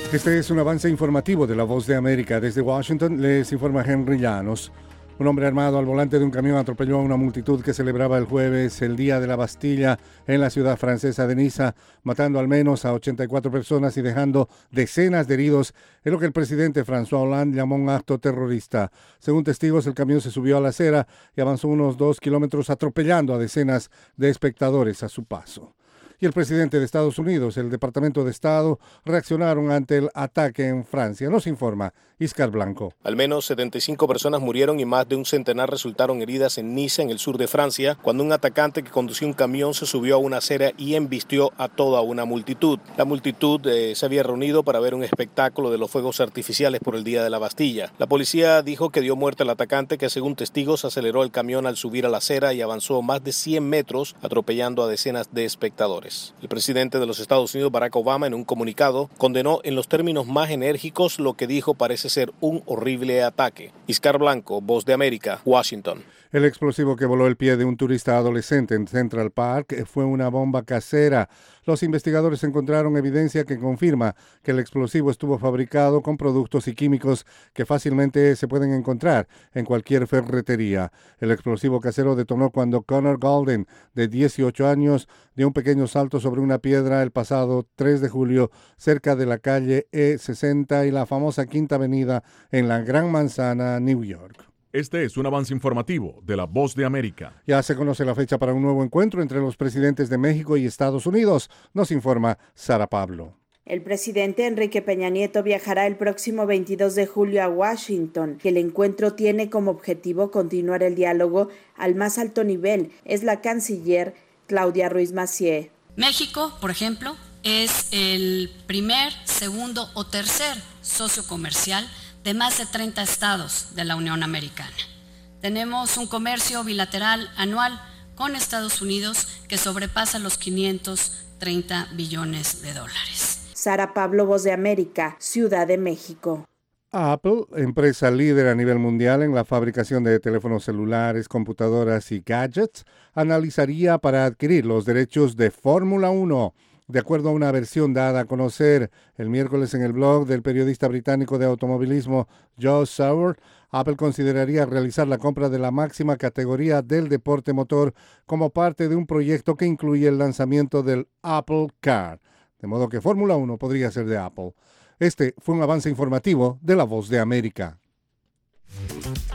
Este es un avance informativo de La Voz de América. Desde Washington les informa Henry Llanos. Un hombre armado al volante de un camión atropelló a una multitud que celebraba el jueves el Día de la Bastilla en la ciudad francesa de Niza, matando al menos a 84 personas y dejando decenas de heridos en lo que el presidente François Hollande llamó un acto terrorista. Según testigos, el camión se subió a la acera y avanzó unos 2 kilómetros atropellando a decenas de espectadores a su paso. Y el presidente de Estados Unidos, el Departamento de Estado, reaccionaron ante el ataque en Francia. Nos informa Iscar Blanco. Al menos 75 personas murieron y más de un centenar resultaron heridas en Niza, en el sur de Francia, cuando un atacante que conducía un camión se subió a una acera y embistió a toda una multitud. La multitud se había reunido para ver un espectáculo de los fuegos artificiales por el Día de la Bastilla. La policía dijo que dio muerte al atacante, que según testigos aceleró el camión al subir a la acera y avanzó más de 100 metros, atropellando a decenas de espectadores. El presidente de los Estados Unidos, Barack Obama, en un comunicado, condenó en los términos más enérgicos lo que dijo parece ser un horrible ataque. Iscar Blanco, Voz de América, Washington. El explosivo que voló el pie de un turista adolescente en Central Park fue una bomba casera. Los investigadores encontraron evidencia que confirma que el explosivo estuvo fabricado con productos y químicos que fácilmente se pueden encontrar en cualquier ferretería. El explosivo casero detonó cuando Connor Golden, de 18 años, dio un pequeño salto sobre una piedra el pasado 3 de julio cerca de la calle E60 y la famosa Quinta Avenida en la Gran Manzana, New York. Este es un avance informativo de La Voz de América. Ya se conoce la fecha para un nuevo encuentro entre los presidentes de México y Estados Unidos, nos informa Sara Pablo. El presidente Enrique Peña Nieto viajará el próximo 22 de julio a Washington. El encuentro tiene como objetivo continuar el diálogo al más alto nivel, es la canciller Claudia Ruiz Massieu. México, por ejemplo, es el primer, segundo o tercer socio comercial de más de 30 estados de la Unión Americana. Tenemos un comercio bilateral anual con Estados Unidos que sobrepasa los 530 billones de dólares. Sara Pablo, Voz de América, Ciudad de México. Apple, empresa líder a nivel mundial en la fabricación de teléfonos celulares, computadoras y gadgets, analizaría para adquirir los derechos de Fórmula 1. De acuerdo a una versión dada a conocer el miércoles en el blog del periodista británico de automovilismo Joe Sauer, Apple consideraría realizar la compra de la máxima categoría del deporte motor como parte de un proyecto que incluye el lanzamiento del Apple Car. De modo que Fórmula 1 podría ser de Apple. Este fue un avance informativo de La Voz de América.